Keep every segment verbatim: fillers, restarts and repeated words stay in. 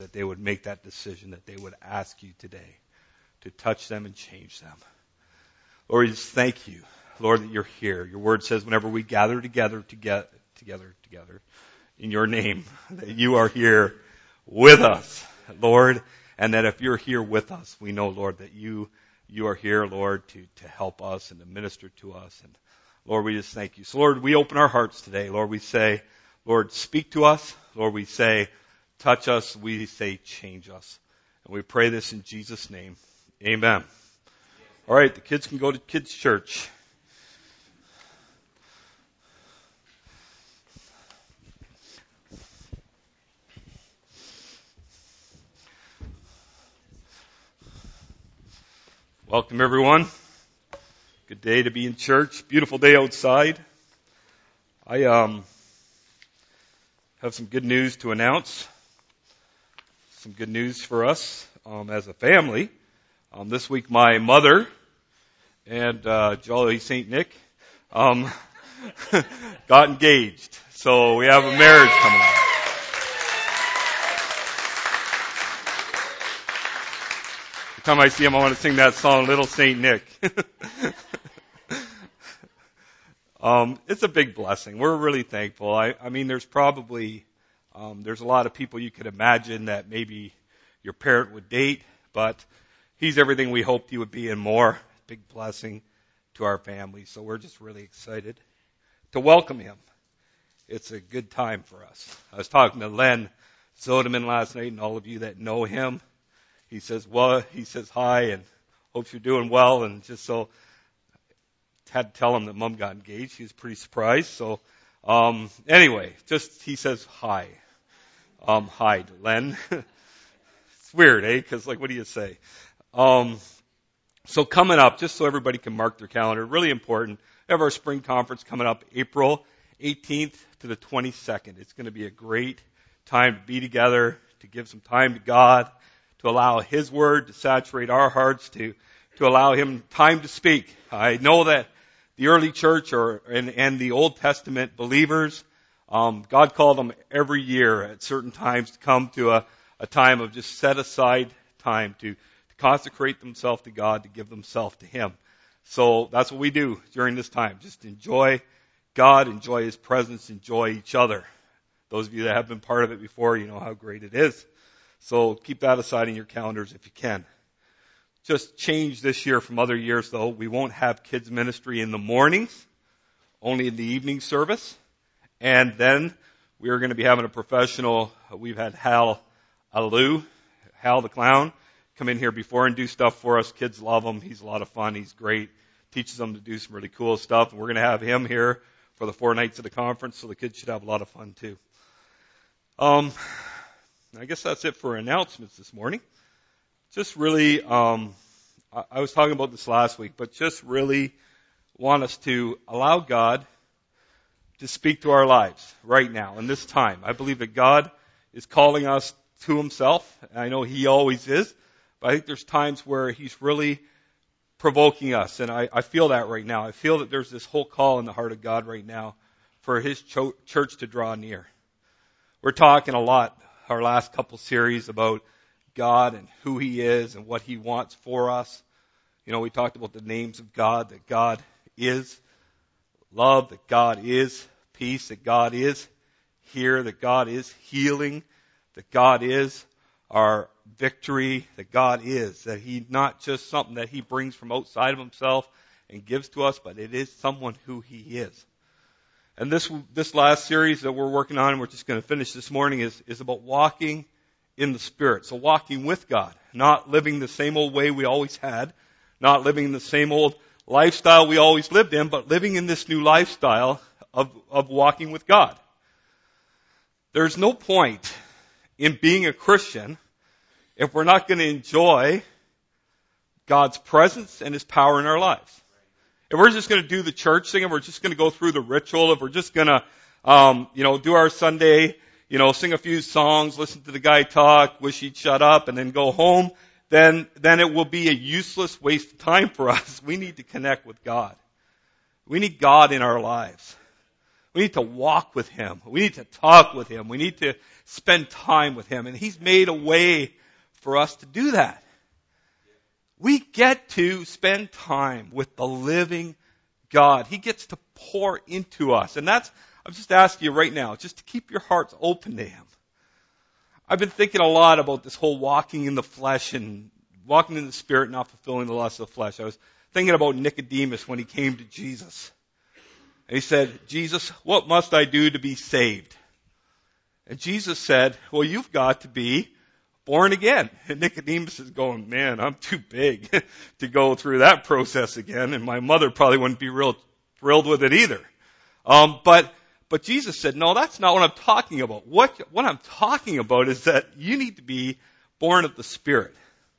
that they would make that decision, that they would ask you today to touch them and change them. Lord, we just thank you, Lord, that you're here. Your word says whenever we gather together, together, together, together, in your name, that you are here with us, Lord, and that if you're here with us, we know, Lord, that you you are here, Lord, to, to help us and to minister to us. And Lord, we just thank you. So, Lord, we open our hearts today. Lord, we say, Lord, speak to us. Lord, we say, touch us. We say, change us. And we pray this in Jesus' name. Amen. All right, the kids can go to kids' church. Welcome, everyone. Good day to be in church. Beautiful day outside. I um have some good news to announce. Some good news for us um, as a family. Um, this week, my mother and uh, Jolly Saint Nick um, got engaged. So we have a marriage coming up. Every time I see him, I want to sing that song, Little Saint Nick. um, it's a big blessing. We're really thankful. I, I mean, there's probably, um, there's a lot of people you could imagine that maybe your parent would date, but he's everything we hoped he would be and more. Big blessing to our family. So we're just really excited to welcome him. It's a good time for us. I was talking to Len Zodeman last night, and all of you that know him. He says, well, he says hi and hopes you're doing well. And just so had to tell him that Mom got engaged. He was pretty surprised. So, um, anyway, just, he says hi. Um, hi to Len. It's weird, eh? Cause like, what do you say? Um, so coming up, just so everybody can mark their calendar, really important. We have our spring conference coming up April eighteenth to the twenty-second. It's going to be a great time to be together, to give some time to God, to allow His Word to saturate our hearts, to, to allow Him time to speak. I know that the early church or, and, and the Old Testament believers, um, God called them every year at certain times to come to a, a time of just set aside time to, to consecrate themselves to God, to give themselves to Him. So that's what we do during this time. Just enjoy God, enjoy His presence, enjoy each other. Those of you that have been part of it before, you know how great it is. So keep that aside in your calendars if you can. Just change this year from other years, though. We won't have kids ministry in the mornings, only in the evening service. And then we are going to be having a professional. We've had Hal Alou, Hal the clown, come in here before and do stuff for us. Kids love him. He's a lot of fun. He's great. Teaches them to do some really cool stuff. And we're going to have him here for the four nights of the conference, so the kids should have a lot of fun too. Um, I guess that's it for announcements this morning. Just really, um, I, I was talking about this last week, but just really want us to allow God to speak to our lives right now in this time. I believe that God is calling us to Himself. I know He always is, but I think there's times where He's really provoking us, and I, I feel that right now. I feel that there's this whole call in the heart of God right now for His cho- church to draw near. We're talking a lot, our last couple series, about God and who He is and what He wants for us. You know, we talked about the names of God, that God is love, that God is peace, that God is here, that God is healing, that God is our victory, that God is, that He's not just something that He brings from outside of Himself and gives to us, but it is someone who He is. And this this last series that we're working on, and we're just going to finish this morning, is, is about walking in the Spirit. So walking with God, not living the same old way we always had, not living the same old lifestyle we always lived in, but living in this new lifestyle of, of walking with God. There's no point in being a Christian if we're not going to enjoy God's presence and His power in our lives. If we're just going to do the church thing, if we're just going to go through the ritual, if we're just going to, um, you know, do our Sunday, you know, sing a few songs, listen to the guy talk, wish he'd shut up, and then go home, then, then it will be a useless waste of time for us. We need to connect with God. We need God in our lives. We need to walk with him. We need to talk with him. We need to spend time with him. And he's made a way for us to do that. We get to spend time with the living God. He gets to pour into us. And that's, I'm just asking you right now, just to keep your hearts open to him. I've been thinking a lot about this whole walking in the flesh and walking in the spirit, not fulfilling the lust of the flesh. I was thinking about Nicodemus when he came to Jesus. And he said, Jesus, what must I do to be saved? And Jesus said, well, you've got to be born again. And Nicodemus is going, man, I'm too big to go through that process again. And my mother probably wouldn't be real thrilled with it either. Um, but, but Jesus said, no, that's not what I'm talking about. What, what I'm talking about is that you need to be born of the Spirit.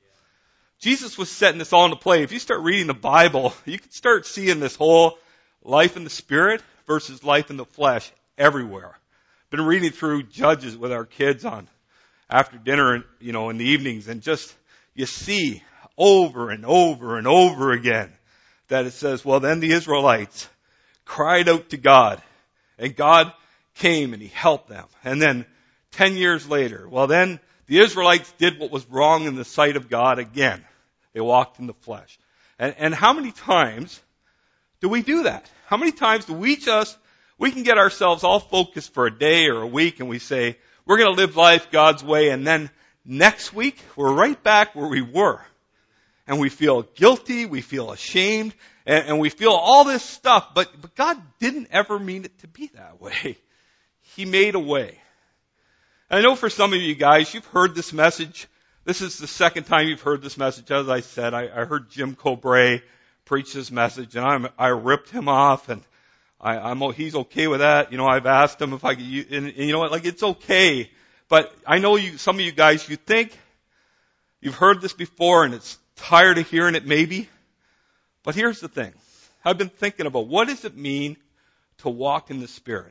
Jesus was setting this all into play. If you start reading the Bible, you can start seeing this whole life in the Spirit versus life in the flesh everywhere. Been reading through Judges with our kids on after dinner, and you know, in the evenings, and just you see over and over and over again that it says, well, then the Israelites cried out to God, and God came and he helped them. And then ten years later, well, then the Israelites did what was wrong in the sight of God again. They walked in the flesh. And, and how many times do we do that? How many times do we just, we can get ourselves all focused for a day or a week and we say, we're going to live life God's way, and then next week we're right back where we were. And we feel guilty, we feel ashamed, and, and we feel all this stuff, but, but God didn't ever mean it to be that way. He made a way. And I know for some of you guys, you've heard this message. This is the second time you've heard this message. As I said, I, I heard Jim Cobray preach this message, and I'm, I ripped him off, and I, I'm, he's okay with that. You know, I've asked him if I could, and, and you know what, like, it's okay. But I know you, some of you guys, you think you've heard this before and it's tired of hearing it maybe. But here's the thing. I've been thinking about what does it mean to walk in the Spirit?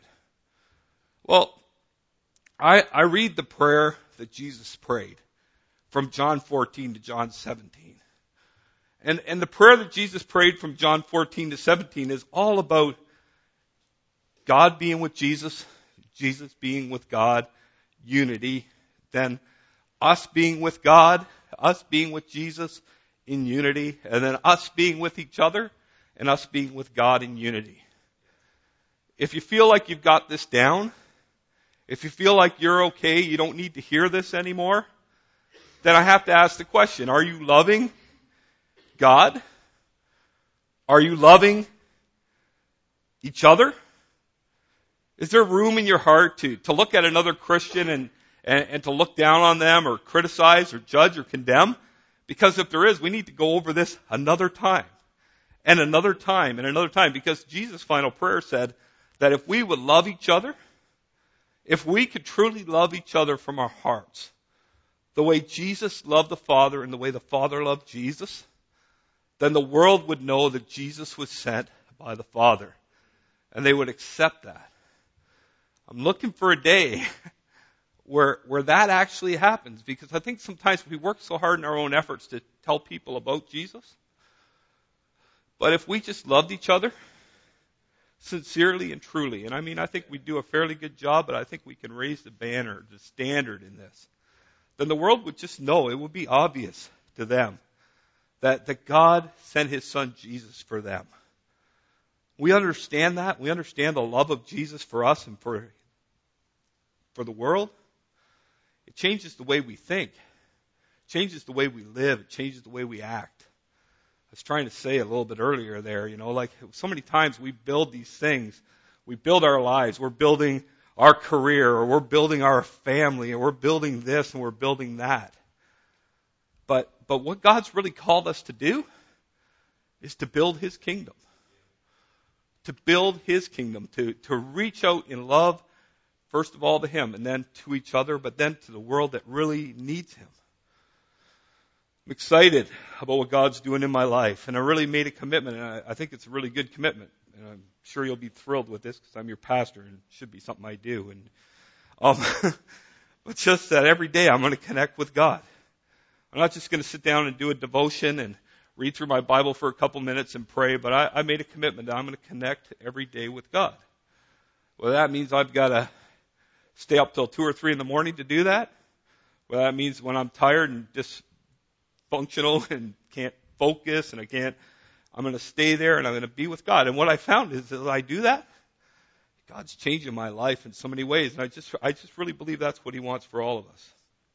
Well, I, I read the prayer that Jesus prayed from John fourteen to John seventeen. And, and the prayer that Jesus prayed from John fourteen to seventeen is all about God being with Jesus, Jesus being with God, unity, then us being with God, us being with Jesus in unity, and then us being with each other, and us being with God in unity. If you feel like you've got this down, if you feel like you're okay, you don't need to hear this anymore, then I have to ask the question, are you loving God? Are you loving each other? Is there room in your heart to, to look at another Christian and, and, and to look down on them or criticize or judge or condemn? Because if there is, we need to go over this another time and another time and another time, because Jesus' final prayer said that if we would love each other, if we could truly love each other from our hearts, the way Jesus loved the Father and the way the Father loved Jesus, then the world would know that Jesus was sent by the Father, and they would accept that. I'm looking for a day where where that actually happens, because I think sometimes we work so hard in our own efforts to tell people about Jesus. But if we just loved each other sincerely and truly, and I mean, I think we do a fairly good job, but I think we can raise the banner, the standard in this, then the world would just know, it would be obvious to them that, that God sent his son Jesus for them. We understand that. We understand the love of Jesus for us and for, for the world. It changes the way we think. It changes the way we live. It changes the way we act. I was trying to say a little bit earlier there, you know, like so many times we build these things. We build our lives. We're building our career, or we're building our family, or we're building this and we're building that. But, but what God's really called us to do is to build his kingdom. To build his kingdom, to, to reach out in love, first of all to him, and then to each other, but then to the world that really needs him. I'm excited about what God's doing in my life, and I really made a commitment, and I, I think it's a really good commitment. And I'm sure you'll be thrilled with this because I'm your pastor, and it should be something I do. And um, but just that every day I'm going to connect with God. I'm not just going to sit down and do a devotion and read through my Bible for a couple minutes and pray, but I, I made a commitment that I'm going to connect every day with God. Well, that means I've got to stay up till two or three in the morning to do that. Well, that means when I'm tired and dysfunctional and can't focus and I can't, I'm going to stay there and I'm going to be with God. And what I found is that as I do that, God's changing my life in so many ways. And I just, I just really believe that's what He wants for all of us.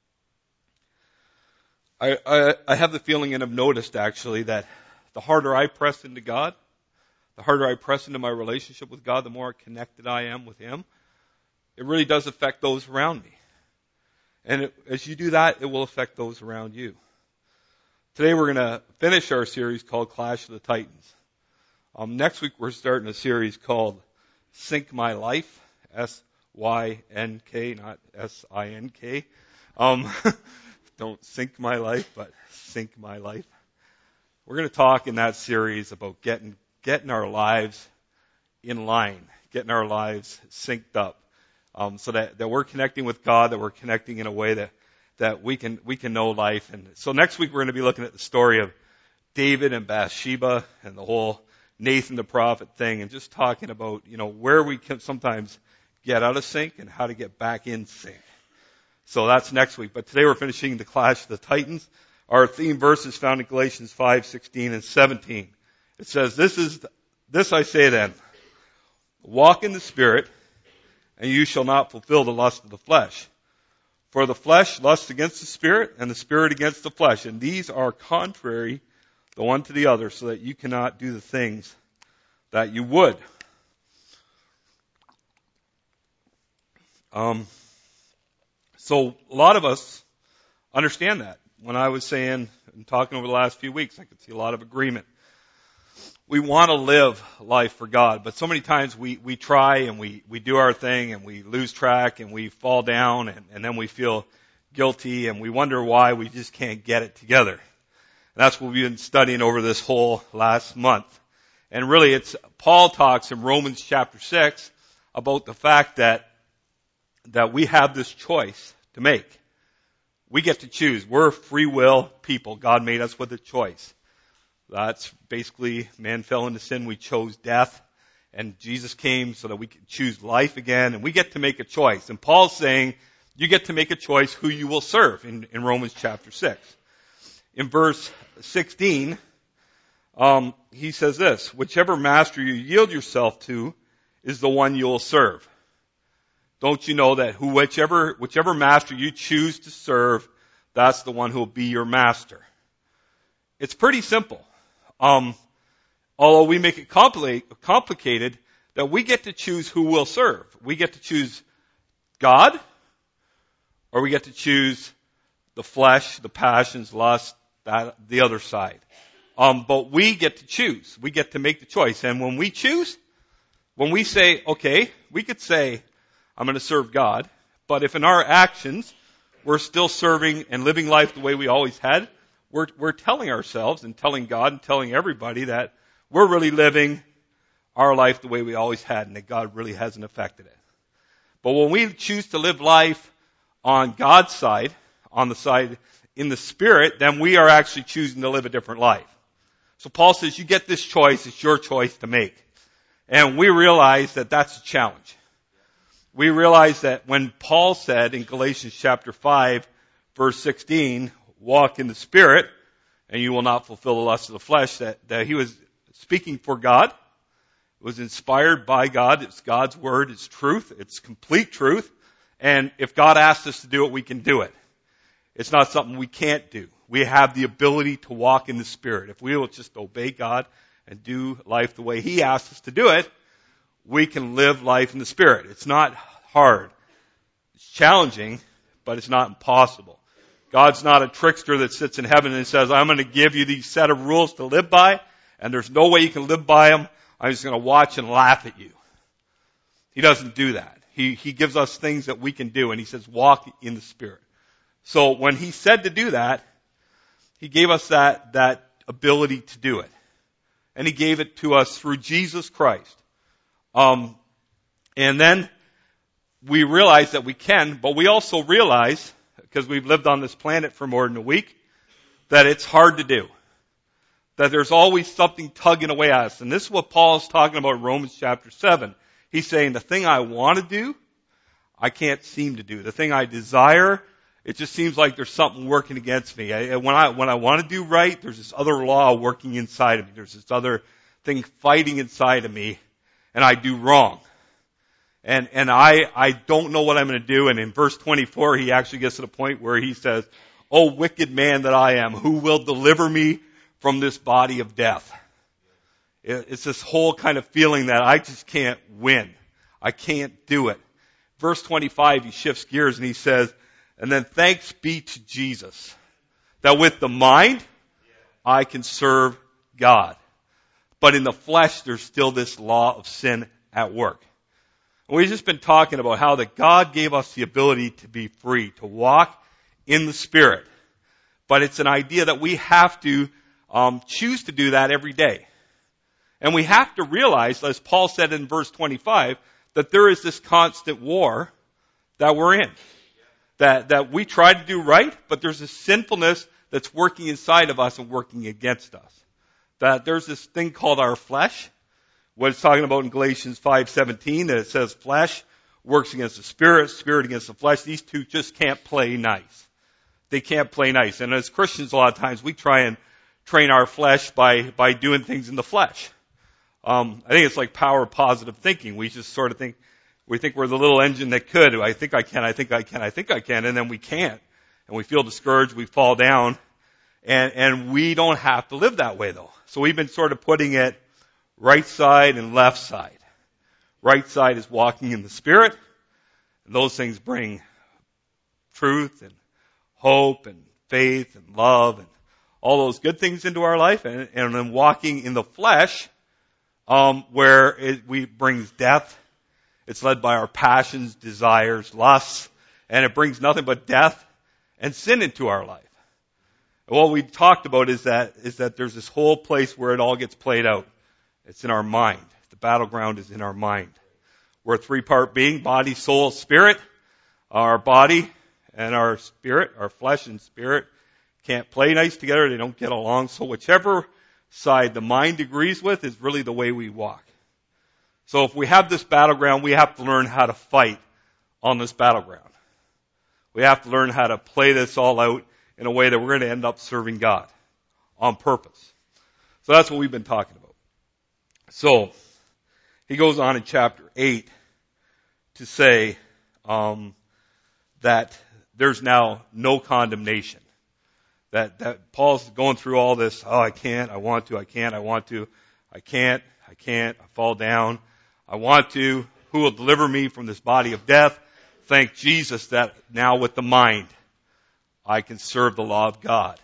I, I, I have the feeling and have noticed actually that the harder I press into God, the harder I press into my relationship with God, the more connected I am with Him. It really does affect those around me. And it, as you do that, it will affect those around you. Today we're going to finish our series called Clash of the Titans. Um, next week we're starting a series called Sink My Life, S Y N K, not S I N K. Um, don't sink my life, but sink my life. We're going to talk in that series about getting getting our lives in line, getting our lives synced up, um, so that, that we're connecting with God, that we're connecting in a way that, that we can we can know life. And so next week we're going to be looking at the story of David and Bathsheba and the whole Nathan the prophet thing, and just talking about, you know, where we can sometimes get out of sync and how to get back in sync. So that's next week. But today we're finishing the Clash of the Titans. Our theme verse is found in Galatians five sixteen and seventeen. It says, "This is this I say then, walk in the Spirit, and you shall not fulfill the lust of the flesh. For the flesh lusts against the Spirit, and the Spirit against the flesh, and these are contrary the one to the other, so that you cannot do the things that you would." Um, so a lot of us understand that. When I was saying and talking over the last few weeks, I could see a lot of agreement. We want to live life for God, but so many times we, we try and we, we do our thing and we lose track and we fall down and, and then we feel guilty and we wonder why we just can't get it together. And that's what we've been studying over this whole last month. And really it's, Paul talks in Romans chapter six about the fact that, that we have this choice to make. We get to choose. We're free will people. God made us with a choice. That's basically, man fell into sin. We chose death. And Jesus came so that we could choose life again. And we get to make a choice. And Paul's saying, you get to make a choice who you will serve in, in Romans chapter six. In verse sixteen, um, he says this, "Whichever master you yield yourself to is the one you will serve." Don't you know that who, whichever, whichever master you choose to serve, that's the one who will be your master? It's pretty simple. Um, although we make it complicated, that we get to choose who we'll serve. We get to choose God, or we get to choose the flesh, the passions, lust, that, the other side. Um, but we get to choose. We get to make the choice. And when we choose, when we say, okay, we could say, I'm going to serve God, but if in our actions we're still serving and living life the way we always had, we're, we're telling ourselves and telling God and telling everybody that we're really living our life the way we always had and that God really hasn't affected it. But when we choose to live life on God's side, on the side in the Spirit, then we are actually choosing to live a different life. So Paul says, you get this choice, it's your choice to make. And we realize that that's a challenge. We realize that when Paul said in Galatians chapter five, verse sixteen, walk in the Spirit, and you will not fulfill the lust of the flesh, that, that he was speaking for God. It was inspired by God. It's God's word. It's truth. It's complete truth. And if God asks us to do it, we can do it. It's not something we can't do. We have the ability to walk in the Spirit. If we will just obey God and do life the way He asks us to do it, we can live life in the Spirit. It's not hard. It's challenging, but it's not impossible. God's not a trickster that sits in heaven and says, I'm going to give you these set of rules to live by, and there's no way you can live by them. I'm just going to watch and laugh at you. He doesn't do that. He, he gives us things that we can do, and He says, walk in the Spirit. So when He said to do that, He gave us that, that ability to do it. And He gave it to us through Jesus Christ. Um, and then we realize that we can, but we also realize, because we've lived on this planet for more than a week, that it's hard to do. That there's always something tugging away at us. And this is what Paul is talking about in Romans chapter seven. He's saying the thing I want to do, I can't seem to do. The thing I desire, it just seems like there's something working against me. I, when I, when I want to do right, there's this other law working inside of me. There's this other thing fighting inside of me, and I do wrong. And, and I, I don't know what I'm going to do. And in verse twenty-four, he actually gets to the point where he says, "O wicked man that I am, who will deliver me from this body of death?" It's this whole kind of feeling that I just can't win. I can't do it. Verse twenty-five, he shifts gears and he says, "And then thanks be to Jesus, that with the mind, I can serve God. But in the flesh, there's still this law of sin at work." And we've just been talking about how that God gave us the ability to be free, to walk in the Spirit. But it's an idea that we have to um, choose to do that every day. And we have to realize, as Paul said in verse twenty-five, that there is this constant war that we're in. That, that we try to do right, but there's this sinfulness that's working inside of us and working against us. That there's this thing called our flesh. What it's talking about in Galatians five seventeen, that it says flesh works against the spirit, spirit against the flesh. These two just can't play nice. They can't play nice. And as Christians, a lot of times we try and train our flesh by, by doing things in the flesh. Um, I think it's like power of positive thinking. We just sort of think, we think we're the little engine that could. I think I can, I think I can, I think I can, and then we can't. And we feel discouraged, we fall down. And, and we don't have to live that way though. So we've been sort of putting it right side and left side. Right side is walking in the Spirit. And those things bring truth and hope and faith and love and all those good things into our life. And, and then walking in the flesh, um, where it we brings death. It's led by our passions, desires, lusts, and it brings nothing but death and sin into our life. And what we talked about is that is that there's this whole place where it all gets played out. It's in our mind. The battleground is in our mind. We're a three-part being, body, soul, spirit. Our body and our spirit, our flesh and spirit, can't play nice together. They don't get along. So whichever side the mind agrees with is really the way we walk. So if we have this battleground, we have to learn how to fight on this battleground. We have to learn how to play this all out in a way that we're going to end up serving God on purpose. So that's what we've been talking about. So he goes on in chapter eight to say um, that there's now no condemnation. That that Paul's going through all this. Oh, I can't. I want to. I can't. I want to. I can't. I can't. I fall down. I want to. Who will deliver me from this body of death? Thank Jesus that now with the mind I can serve the law of God.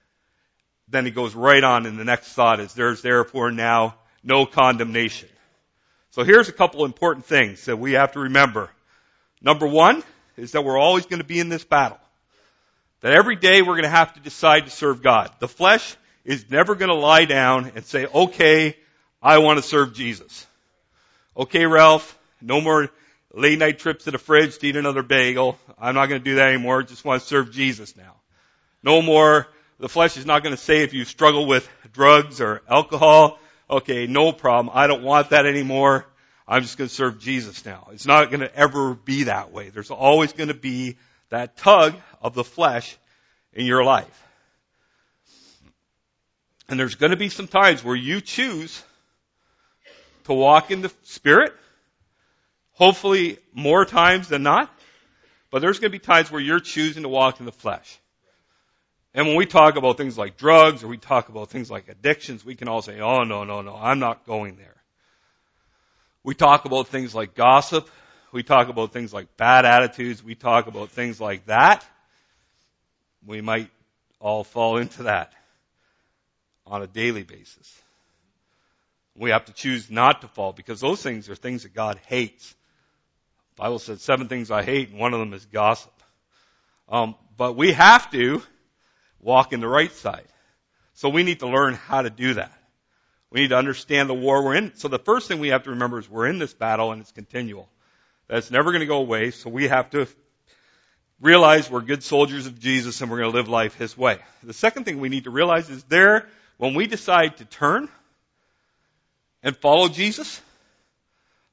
Then he goes right on, and the next thought is there's therefore now no condemnation. So here's a couple important things that we have to remember. Number one is that we're always going to be in this battle. That every day we're going to have to decide to serve God. The flesh is never going to lie down and say, okay, I want to serve Jesus. Okay, Ralph, no more late night trips to the fridge to eat another bagel. I'm not going to do that anymore. Just want to serve Jesus now. No more. The flesh is not going to say if you struggle with drugs or alcohol, okay, no problem. I don't want that anymore. I'm just going to serve Jesus now. It's not going to ever be that way. There's always going to be that tug of the flesh in your life. And there's going to be some times where you choose to walk in the Spirit. Hopefully more times than not. But there's going to be times where you're choosing to walk in the flesh. And when we talk about things like drugs or we talk about things like addictions, we can all say, oh, no, no, no, I'm not going there. We talk about things like gossip. We talk about things like bad attitudes. We talk about things like that. We might all fall into that on a daily basis. We have to choose not to fall because those things are things that God hates. The Bible says seven things I hate, and one of them is gossip. Um, but we have to walk in the right side. So we need to learn how to do that. We need to understand the war we're in. So the first thing we have to remember is we're in this battle and it's continual. That's never going to go away. So we have to realize we're good soldiers of Jesus and we're going to live life His way. The second thing we need to realize is there, when we decide to turn and follow Jesus,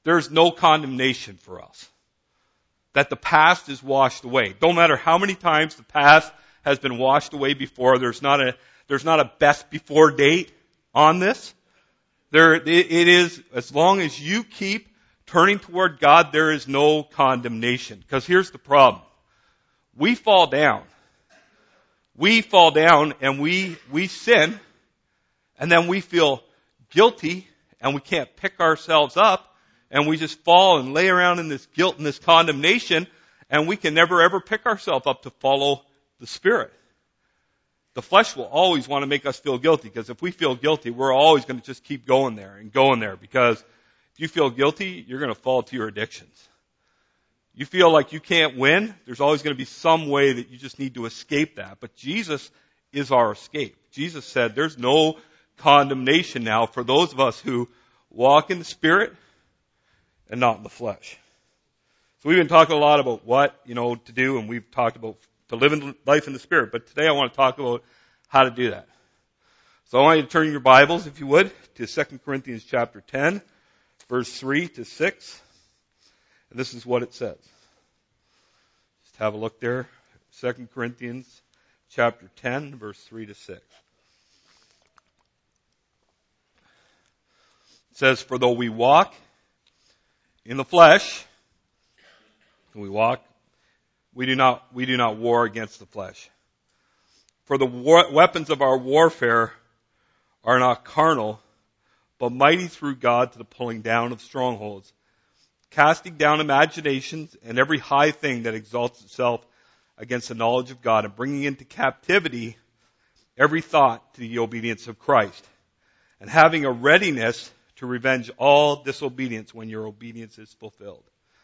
there's no condemnation for us. That the past is washed away. Don't matter how many times the past has been washed away before, there's not a, there's not a best before date on this. There, it is, as long as you keep turning toward God, there is no condemnation. Because here's the problem. We fall down. We fall down and we, we sin, and then we feel guilty and we can't pick ourselves up, and we just fall and lay around in this guilt and this condemnation, and we can never ever pick ourselves up to follow the Spirit. The flesh will always want to make us feel guilty, because if we feel guilty, we're always going to just keep going there and going there, because if you feel guilty, you're going to fall to your addictions. You feel like you can't win, there's always going to be some way that you just need to escape that. But Jesus is our escape. Jesus said there's no condemnation now for those of us who walk in the Spirit and not in the flesh. So we've been talking a lot about what, you know, to do, and we've talked about to live in life in the Spirit. But today I want to talk about how to do that. So I want you to turn your Bibles, if you would, to Second Corinthians chapter ten, verse three to six. And this is what it says. Just have a look there. Second Corinthians chapter ten, verse three to six. It says, "For though we walk in the flesh, we walk, we do not, we do not war against the flesh. For the war, weapons of our warfare are not carnal, but mighty through God to the pulling down of strongholds, casting down imaginations and every high thing that exalts itself against the knowledge of God, and bringing into captivity every thought to the obedience of Christ, and having a readiness to revenge all disobedience when your obedience is fulfilled."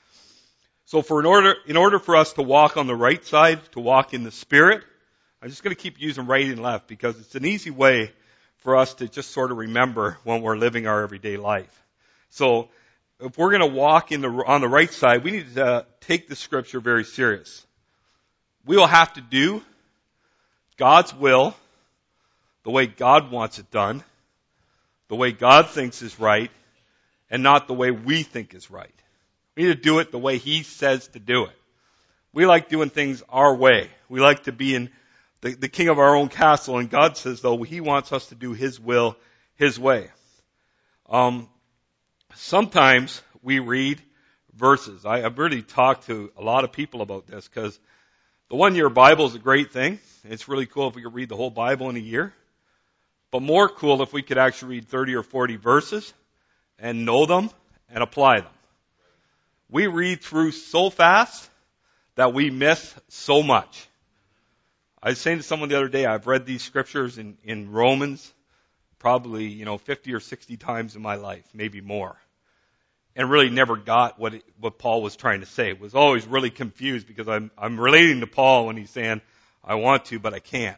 So for in order, in order for us to walk on the right side, to walk in the Spirit, I'm just going to keep using right and left because it's an easy way for us to just sort of remember when we're living our everyday life. So if we're going to walk in the, on the right side, we need to take the Scripture very serious. We will have to do God's will the way God wants it done, the way God thinks is right, and not the way we think is right. We need to do it the way He says to do it. We like doing things our way. We like to be in the, the king of our own castle, and God says, though, He wants us to do His will, His way. Um, sometimes we read verses. I, I've really talked to a lot of people about this, because the one-year Bible is a great thing. It's really cool if we could read the whole Bible in a year. But more cool if we could actually read thirty or forty verses and know them and apply them. We read through so fast that we miss so much. I was saying to someone the other day, I've read these scriptures in, in Romans probably, you know, fifty or sixty times in my life, maybe more. And really never got what it, what Paul was trying to say. Was always really confused because I'm I'm relating to Paul when he's saying, I want to, but I can't.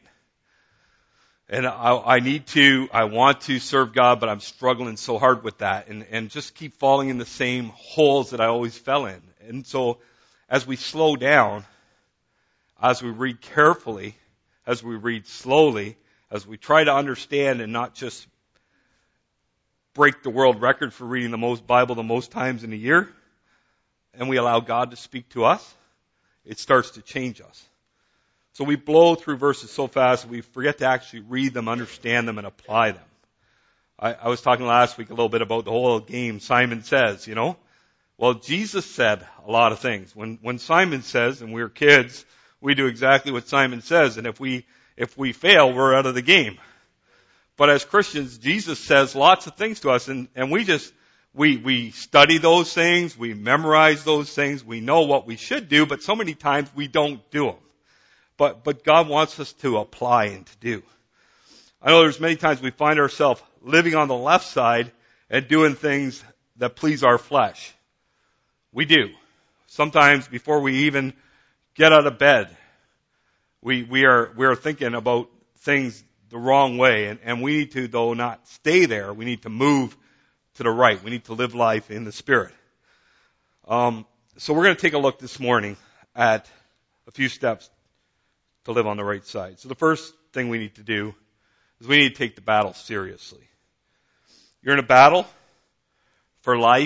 And I, I need to, I want to serve God, but I'm struggling so hard with that, and, and just keep falling in the same holes that I always fell in. And so as we slow down, as we read carefully, as we read slowly, as we try to understand and not just break the world record for reading the most Bible the most times in a year, and we allow God to speak to us, it starts to change us. So we blow through verses so fast we forget to actually read them, understand them, and apply them. I, I was talking last week a little bit about the whole game Simon Says, you know. Well, Jesus said a lot of things. When when Simon says, and we're kids, we do exactly what Simon says, and if we if we fail, we're out of the game. But as Christians, Jesus says lots of things to us, and, and we just we we study those things, we memorize those things, we know what we should do, but so many times we don't do them. But, but God wants us to apply and to do. I know there's many times we find ourselves living on the left side and doing things that please our flesh. We do. Sometimes before we even get out of bed, we, we are, we are thinking about things the wrong way. And, and we need to, though, not stay there. We need to move to the right. We need to live life in the Spirit. Um, so we're going to take a look this morning at a few steps to live on the right side. So the first thing we need to do is we need to take the battle seriously. You're in a battle for life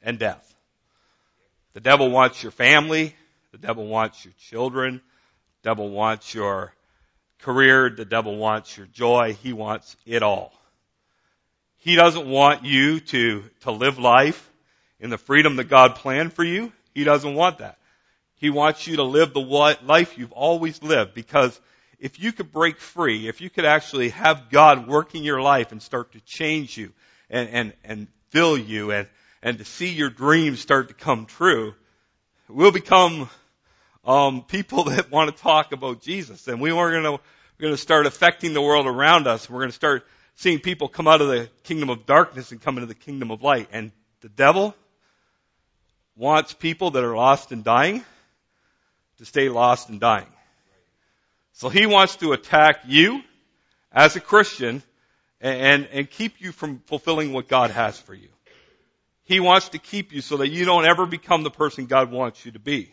and death. The devil wants your family. The devil wants your children. The devil wants your career. The devil wants your joy. He wants it all. He doesn't want you to, to live life in the freedom that God planned for you. He doesn't want that. He wants you to live the life you've always lived, because if you could break free, if you could actually have God work in your life and start to change you and, and, and fill you and, and to see your dreams start to come true, we'll become um, people that want to talk about Jesus. And we are going to we're going to start affecting the world around us. We're going to start seeing people come out of the kingdom of darkness and come into the kingdom of light. And the devil wants people that are lost and dying to stay lost and dying. So he wants to attack you as a Christian and, and, and keep you from fulfilling what God has for you. He wants to keep you so that you don't ever become the person God wants you to be.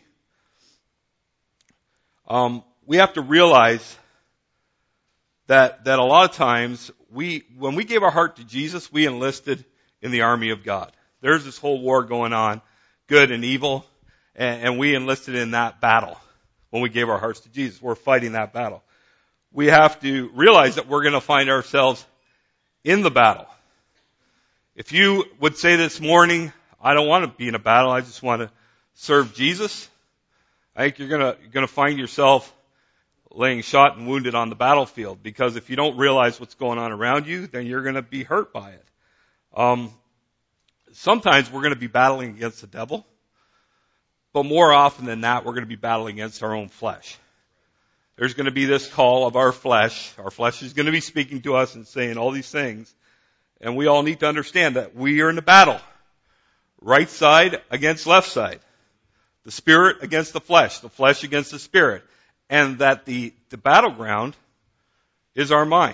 Um, we have to realize that, that a lot of times we, when we gave our heart to Jesus, we enlisted in the army of God. There's this whole war going on, good and evil, and, and we enlisted in that battle. When we gave our hearts to Jesus, we're fighting that battle. We have to realize that we're going to find ourselves in the battle. If you would say this morning, I don't want to be in a battle, I just want to serve Jesus, I think you're going to, you're going to find yourself laying shot and wounded on the battlefield, because if you don't realize what's going on around you, then you're going to be hurt by it. Um, sometimes we're going to be battling against the devil, but more often than that, we're going to be battling against our own flesh. There's going to be this call of our flesh. Our flesh is going to be speaking to us and saying all these things. And we all need to understand that we are in a battle. Right side against left side. The spirit against the flesh. The flesh against the spirit. And that the, the battleground is our mind.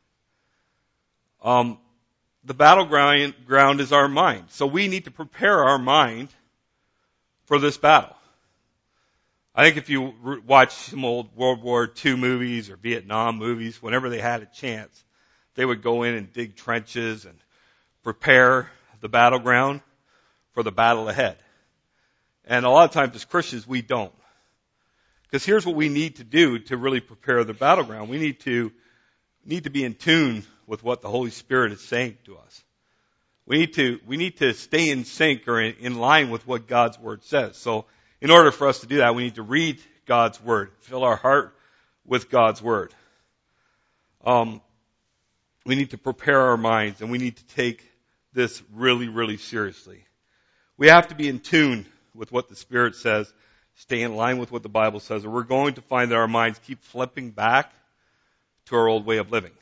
Um, the battleground ground is our mind. So we need to prepare our mind for this battle. I think if you re- watch some old World War Two movies or Vietnam movies, whenever they had a chance, they would go in and dig trenches and prepare the battleground for the battle ahead. And a lot of times as Christians, we don't. Because here's what we need to do to really prepare the battleground. We need to need to be in tune with what the Holy Spirit is saying to us. We need to we need to stay in sync or in, in line with what God's Word says. So in order for us to do that, we need to read God's Word, fill our heart with God's Word. Um, we need to prepare our minds, and we need to take this really, really seriously. We have to be in tune with what the Spirit says, stay in line with what the Bible says, or we're going to find that our minds keep flipping back to our old way of living.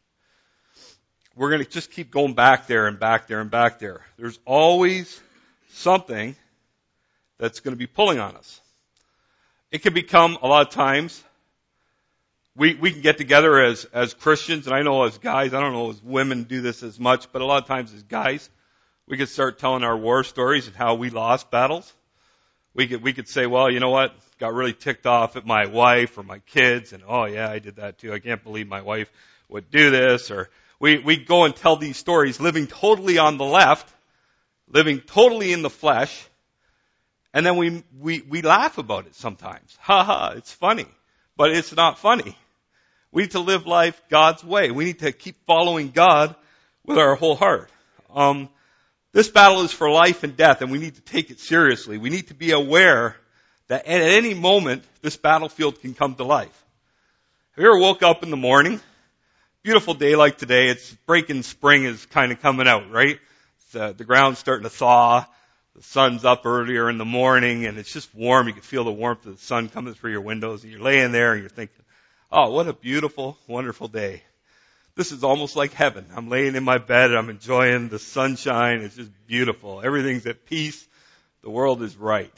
We're going to just keep going back there and back there and back there. There's always something that's going to be pulling on us. It can become, a lot of times, we, we can get together as, as Christians, and I know as guys, I don't know as women do this as much, but a lot of times as guys, we could start telling our war stories of how we lost battles. We could, we could say, well, you know what, got really ticked off at my wife or my kids, and oh yeah, I did that too. I can't believe my wife would do this. Or we, we go and tell these stories living totally on the left, living totally in the flesh, and then we, we, we laugh about it sometimes. Ha ha, it's funny. But it's not funny. We need to live life God's way. We need to keep following God with our whole heart. Um, this battle is for life and death, and we need to take it seriously. We need to be aware that at any moment, this battlefield can come to life. Have you ever woke up in the morning? Beautiful day like today, it's breaking spring is kind of coming out, right? It's, uh, the ground's starting to thaw. The sun's up earlier in the morning, and it's just warm. You can feel the warmth of the sun coming through your windows, and you're laying there, and you're thinking, oh, what a beautiful, wonderful day. This is almost like heaven. I'm laying in my bed. I'm enjoying the sunshine. It's just beautiful. Everything's at peace. The world is right.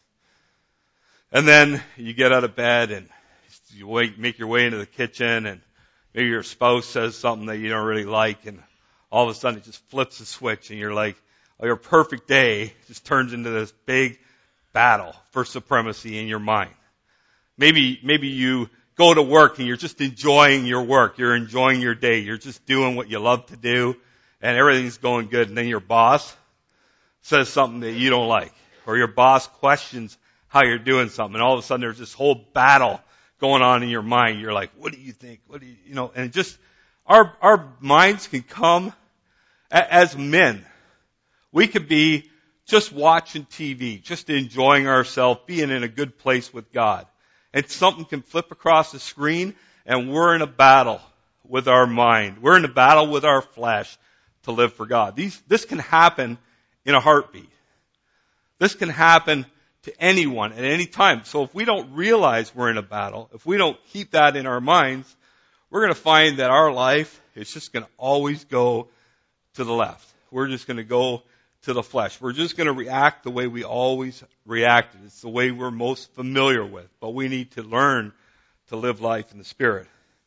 And then you get out of bed, and you wait, make your way into the kitchen, and maybe your spouse says something that you don't really like, and all of a sudden it just flips a switch, and you're like, your perfect day just turns into this big battle for supremacy in your mind. Maybe, maybe you go to work and you're just enjoying your work. You're enjoying your day. You're just doing what you love to do and everything's going good. And then your boss says something that you don't like, or your boss questions how you're doing something, and all of a sudden there's this whole battle going on in your mind. You're like, what do you think? What do you, you know, and just, our, our minds can come as men. We could be just watching T V, just enjoying ourselves, being in a good place with God. And something can flip across the screen, and we're in a battle with our mind. We're in a battle with our flesh to live for God. These, this can happen in a heartbeat. This can happen to anyone at any time. So if we don't realize we're in a battle, if we don't keep that in our minds, we're going to find that our life is just going to always go to the left. We're just going to go to the flesh. We're just going to react the way we always reacted. It's the way we're most familiar with. But we need to learn to live life in the Spirit.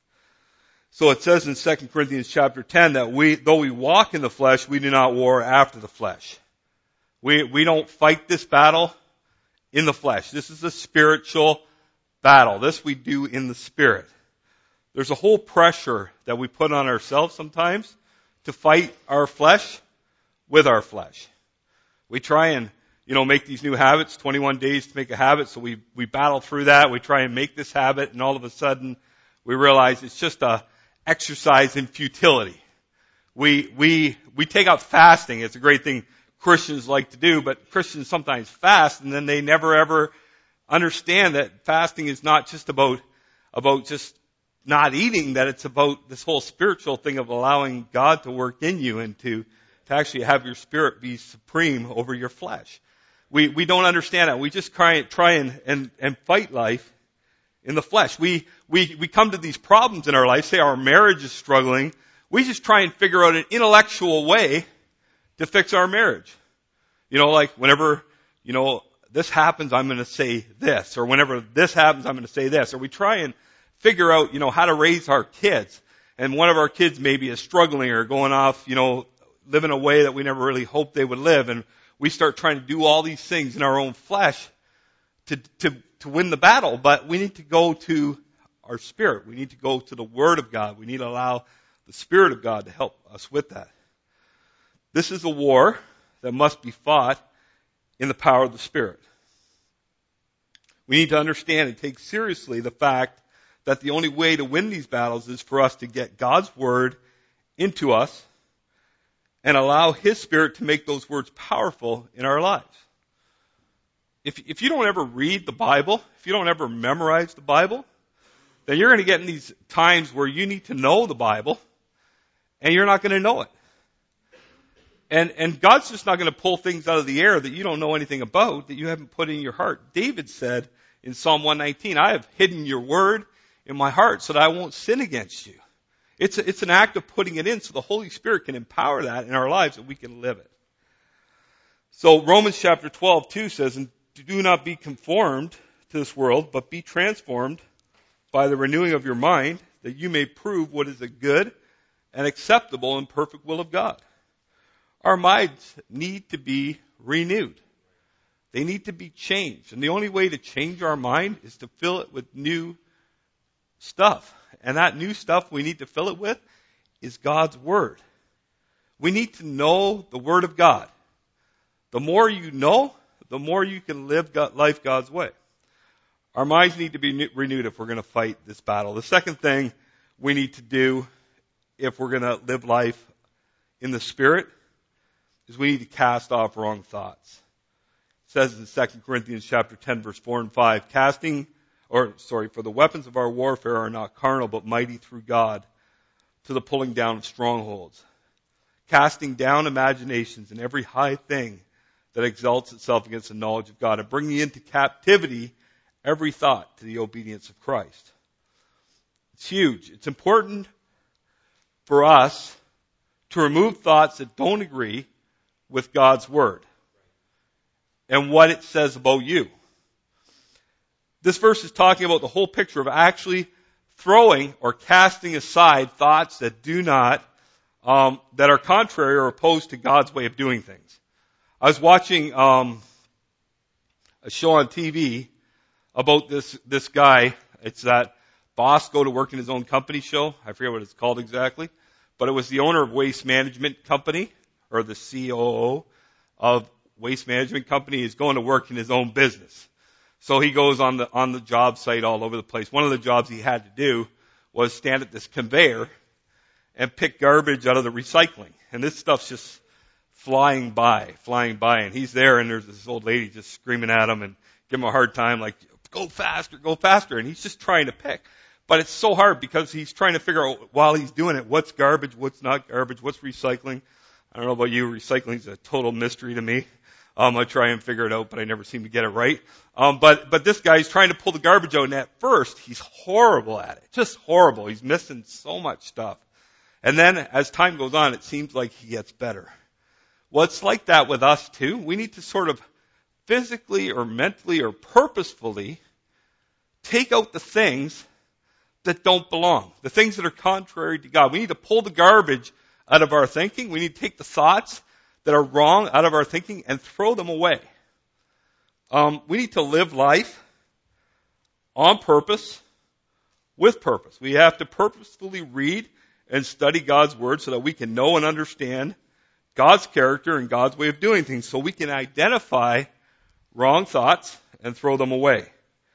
So it says in Second Corinthians chapter ten that we, though we walk in the flesh, we do not war after the flesh. We, we don't fight this battle in the flesh. This is a spiritual battle. This we do in the Spirit. There's a whole pressure that we put on ourselves sometimes to fight our flesh with our flesh. We try and, you know, make these new habits, twenty-one days to make a habit, so we, we battle through that. We try and make this habit, and all of a sudden we realize it's just a exercise in futility. We, we, we take up fasting. It's a great thing Christians like to do, but Christians sometimes fast, and then they never ever understand that fasting is not just about, about just not eating, that it's about this whole spiritual thing of allowing God to work in you and to, to actually have your spirit be supreme over your flesh. We, we don't understand that. We just try, try and, and, and fight life in the flesh. We, we, we come to these problems in our life, say our marriage is struggling. We just try and figure out an intellectual way to fix our marriage. You know, like whenever, you know, this happens, I'm going to say this, or whenever this happens, I'm going to say this, or we try and figure out, you know, how to raise our kids. And one of our kids maybe is struggling or going off, you know, living a way that we never really hoped they would live. And we start trying to do all these things in our own flesh to, to, to win the battle. But we need to go to our spirit. We need to go to the Word of God. We need to allow the Spirit of God to help us with that. This is a war that must be fought in the power of the Spirit. We need to understand and take seriously the fact that the only way to win these battles is for us to get God's Word into us and allow His Spirit to make those words powerful in our lives. If, if you don't ever read the Bible, if you don't ever memorize the Bible, then you're going to get in these times where you need to know the Bible, and you're not going to know it. And, and God's just not going to pull things out of the air that you don't know anything about, that you haven't put in your heart. David said in Psalm one nineteen, I have hidden your word in my heart so that I won't sin against you. It's, a, it's an act of putting it in so the Holy Spirit can empower that in our lives and we can live it. So Romans chapter twelve, two says, and do not be conformed to this world, but be transformed by the renewing of your mind, that you may prove what is a good and acceptable and perfect will of God. Our minds need to be renewed. They need to be changed. And the only way to change our mind is to fill it with new stuff. And that new stuff we need to fill it with is God's Word. We need to know the Word of God. The more you know, the more you can live God, life God's way. Our minds need to be renewed if we're going to fight this battle. The second thing we need to do if we're going to live life in the Spirit is we need to cast off wrong thoughts. It says in Second Corinthians chapter ten, verse four and five, casting, or sorry, for the weapons of our warfare are not carnal, but mighty through God to the pulling down of strongholds, casting down imaginations and every high thing that exalts itself against the knowledge of God, and bringing into captivity every thought to the obedience of Christ. It's huge. It's important for us to remove thoughts that don't agree with God's Word and what it says about you. This verse is talking about the whole picture of actually throwing or casting aside thoughts that do not, um, that are contrary or opposed to God's way of doing things. I was watching um, a show on T V about this this guy. It's that boss go to work in his own company show. I forget what it's called exactly, but it was the owner of Waste Management Company, or the C O O of waste management company. He's going to work in his own business. So he goes on the, on the job site all over the place. One of the jobs he had to do was stand at this conveyor and pick garbage out of the recycling. And this stuff's just flying by, flying by. And he's there, and there's this old lady just screaming at him and giving him a hard time, like, go faster, go faster. And he's just trying to pick. But it's so hard because he's trying to figure out while he's doing it, what's garbage, what's not garbage, what's recycling. I don't know about you, recycling's a total mystery to me. Um, I try and figure it out, but I never seem to get it right. Um, but, but this guy's trying to pull the garbage out, and at first, he's horrible at it. Just horrible. He's missing so much stuff. And then, as time goes on, it seems like he gets better. Well, it's like that with us, too. We need to sort of physically or mentally or purposefully take out the things that don't belong, the things that are contrary to God. We need to pull the garbage out of our thinking. We need to take the thoughts that are wrong out of our thinking and throw them away. Um, we need to live life on purpose, with purpose. We have to purposefully read and study God's Word so that we can know and understand God's character and God's way of doing things, so we can identify wrong thoughts and throw them away.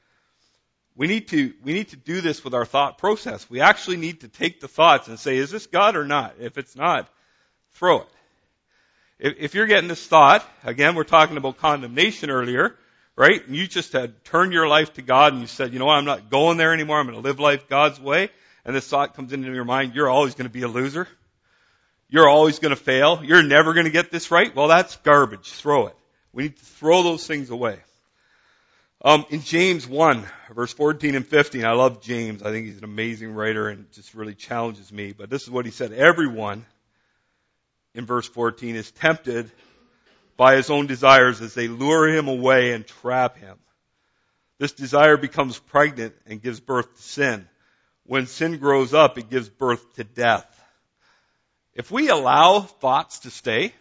We need to, we need to do this with our thought process. We actually need to take the thoughts and say, is this God or not? If it's not, throw it. If, if you're getting this thought, again, we're talking about condemnation earlier, right? And you just had turned your life to God and you said, you know what, I'm not going there anymore. I'm going to live life God's way. And this thought comes into your mind, you're always going to be a loser. You're always going to fail. You're never going to get this right. Well, that's garbage. Throw it. We need to throw those things away. Um, in James one, verse fourteen and fifteen, I love James. I think he's an amazing writer and just really challenges me. But this is what he said. Everyone, in verse fourteen, is tempted by his own desires as they lure him away and trap him. This desire becomes pregnant and gives birth to sin. When sin grows up, it gives birth to death. If we allow thoughts to stay,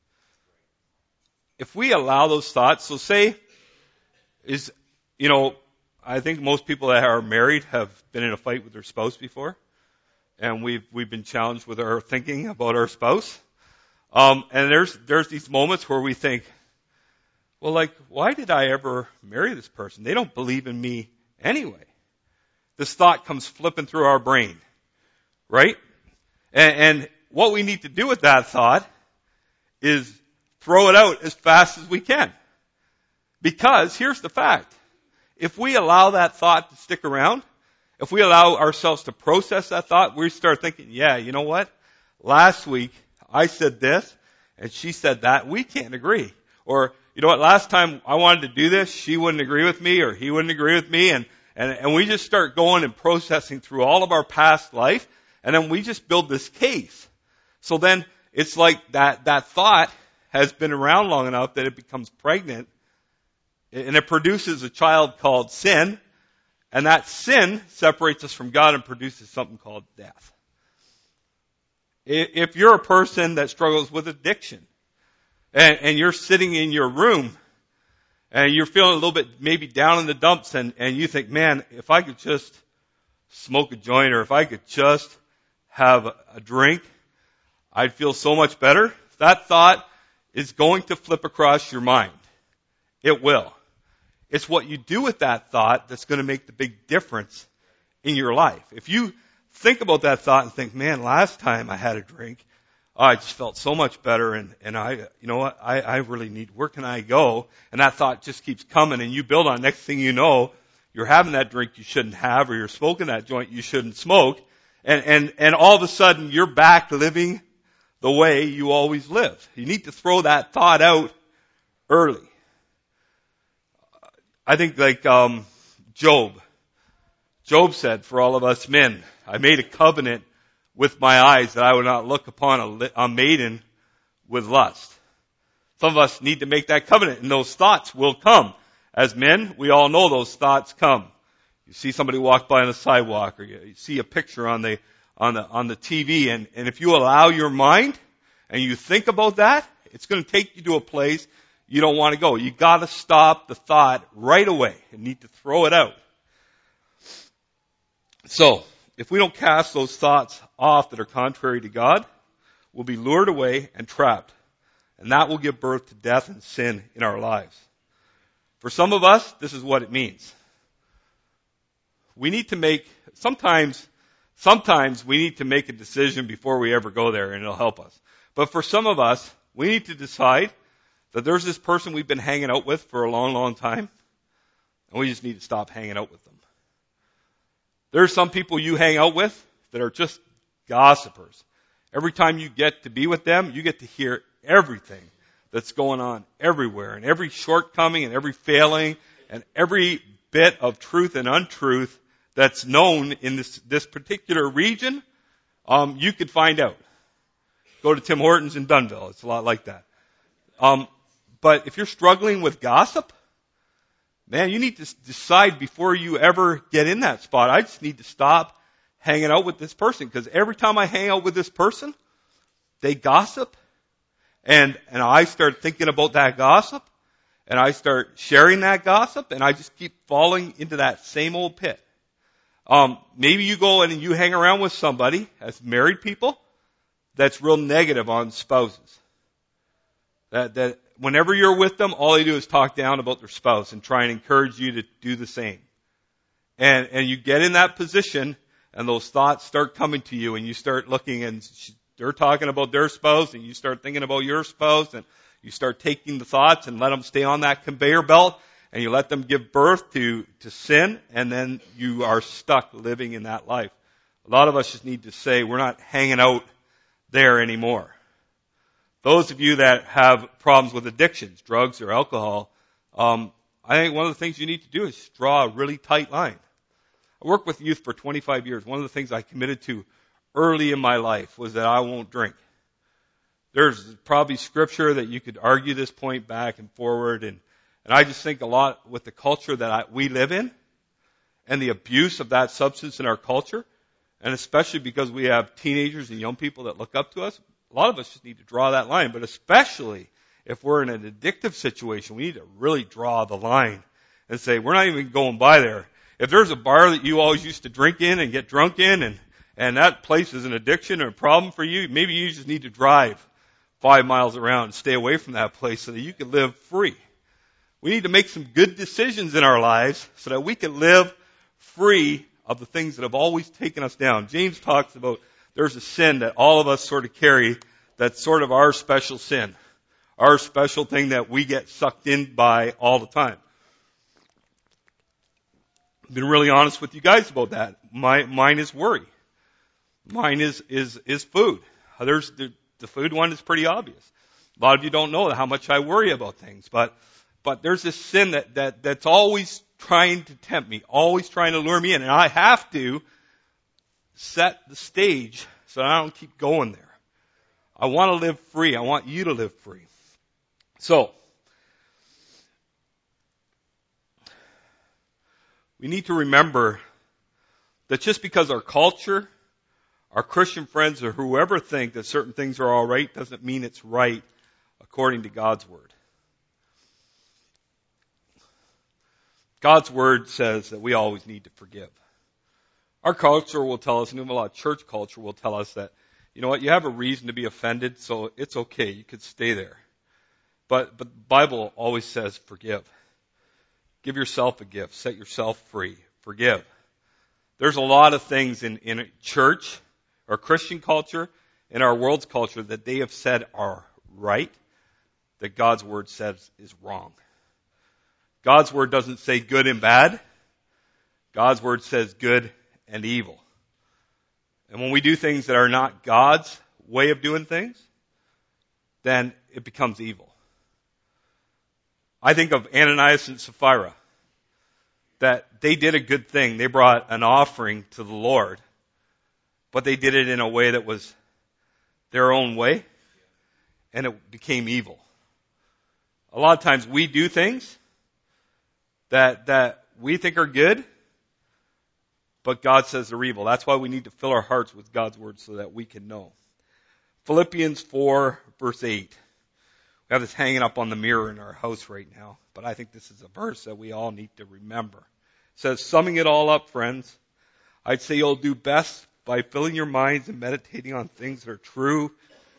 if we allow those thoughts, so say, is, you know, I think most people that are married have been in a fight with their spouse before, and we've we've been challenged with our thinking about our spouse. Um, and there's there's these moments where we think, well, like, why did I ever marry this person? They don't believe in me anyway. This thought comes flipping through our brain, right? And, and what we need to do with that thought is throw it out as fast as we can. Because here's the fact. If we allow that thought to stick around, if we allow ourselves to process that thought, we start thinking, yeah, you know what? Last week I said this and she said that. We can't agree. Or, you know what? Last time I wanted to do this, she wouldn't agree with me or he wouldn't agree with me. And, and, and we just start going and processing through all of our past life. And then we just build this case. So then it's like that, that thought has been around long enough that it becomes pregnant. And it produces a child called sin. And that sin separates us from God and produces something called death. If you're a person that struggles with addiction, and, and you're sitting in your room, and you're feeling a little bit maybe down in the dumps, and, and you think, man, if I could just smoke a joint, or if I could just have a, a drink, I'd feel so much better. That thought is going to flip across your mind. It will. It's what you do with that thought that's going to make the big difference in your life. If you think about that thought and think, man, last time I had a drink, oh, I just felt so much better, and, and I, you know what, I, I really need, where can I go? And that thought just keeps coming, and you build on it. Next thing you know, you're having that drink you shouldn't have, or you're smoking that joint you shouldn't smoke, and, and, and all of a sudden you're back living the way you always lived. You need to throw that thought out early. I think like um, Job. Job said, for all of us men, I made a covenant with my eyes that I would not look upon a, li- a maiden with lust. Some of us need to make that covenant, and those thoughts will come. As men, we all know those thoughts come. You see somebody walk by on the sidewalk, or you, you see a picture on the on the on the T V, and, and if you allow your mind and you think about that, it's going to take you to a place you don't want to go. You got to stop the thought right away and need to throw it out. So, if we don't cast those thoughts off that are contrary to God, we'll be lured away and trapped. And that will give birth to death and sin in our lives. For some of us, this is what it means. We need to make, sometimes, sometimes we need to make a decision before we ever go there, and it'll help us. But for some of us, we need to decide that there's this person we've been hanging out with for a long, long time, and we just need to stop hanging out with them. There's some people you hang out with that are just gossipers. Every time you get to be with them, you get to hear everything that's going on everywhere, and every shortcoming and every failing and every bit of truth and untruth that's known in this, this particular region, um, you could find out. Go to Tim Hortons in Dunnville. It's a lot like that. Um, but if you're struggling with gossip, man, you need to decide before you ever get in that spot. I just need to stop hanging out with this person, because every time I hang out with this person, they gossip, and and I start thinking about that gossip, and I start sharing that gossip, and I just keep falling into that same old pit. Um, maybe you go and you hang around with somebody, as married people, that's real negative on spouses. That that whenever you're with them, all they do is talk down about their spouse and try and encourage you to do the same. And and you get in that position, and those thoughts start coming to you, and you start looking, and they're talking about their spouse, and you start thinking about your spouse, and you start taking the thoughts and let them stay on that conveyor belt, and you let them give birth to, to sin, and then you are stuck living in that life. A lot of us just need to say, we're not hanging out there anymore. Those of you that have problems with addictions, drugs or alcohol, um, I think one of the things you need to do is draw a really tight line. I worked with youth for twenty-five years. One of the things I committed to early in my life was that I won't drink. There's probably scripture that you could argue this point back and forward, and, and I just think a lot with the culture that I, we live in and the abuse of that substance in our culture, and especially because we have teenagers and young people that look up to us, a lot of us just need to draw that line. But especially if we're in an addictive situation, we need to really draw the line and say, we're not even going by there. If there's a bar that you always used to drink in and get drunk in, and, and that place is an addiction or a problem for you, maybe you just need to drive five miles around and stay away from that place so that you can live free. We need to make some good decisions in our lives so that we can live free of the things that have always taken us down. James talks about there's a sin that all of us sort of carry that's sort of our special sin, our special thing that we get sucked in by all the time. I've been really honest with you guys about that. My, mine is worry. Mine is, is, is food. There's the, the food one is pretty obvious. A lot of you don't know how much I worry about things, but, but there's this sin that, that, that's always trying to tempt me, always trying to lure me in, and I have to set the stage so that I don't keep going there. I want to live free. I want you to live free. So, we need to remember that just because our culture, our Christian friends, or whoever think that certain things are all right doesn't mean it's right according to God's Word. God's Word says that we always need to forgive. Our culture will tell us, and even a lot of church culture will tell us that, you know what, you have a reason to be offended, so it's okay, you could stay there. But, but the Bible always says forgive. Give yourself a gift. Set yourself free. Forgive. There's a lot of things in, in church or Christian culture, in our world's culture, that they have said are right, that God's Word says is wrong. God's Word doesn't say good and bad. God's Word says good and evil. And when we do things that are not God's way of doing things, then it becomes evil. I think of Ananias and Sapphira, that they did a good thing. They brought an offering to the Lord, but they did it in a way that was their own way, and it became evil. A lot of times we do things that that we think are good, but God says they're evil. That's why we need to fill our hearts with God's Word so that we can know. Philippians four, verse eight. We have this hanging up on the mirror in our house right now, but I think this is a verse that we all need to remember. It says, summing it all up, friends, I'd say you'll do best by filling your minds and meditating on things that are true,